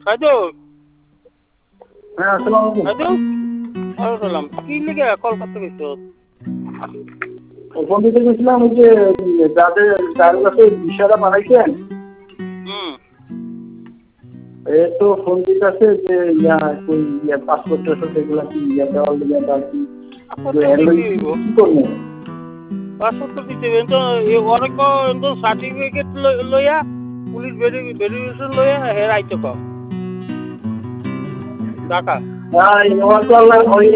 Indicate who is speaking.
Speaker 1: সাইদুল
Speaker 2: হ্যাঁ আসসালামু আলাইকুম।
Speaker 1: সাইদুল সালাম কি লিখে কল করতে গেছো?
Speaker 2: ফোন দিতে গেছিলাম ওই যে যার কাছে বিষয়টা পাঠাইছেন তো ফোন দিতে আছে যে পাসপোর্ট টাসপোর্ট এগুলা কি দেওয়ার লিগে বা কি কি করবো?
Speaker 1: পাসপোর্ট তো দিতে অনেক সার্টিফিকেট লইয়া পুলিশ ভেরিফিকেশন লইয়া হের আইতে কম ঢাকা।
Speaker 2: ওই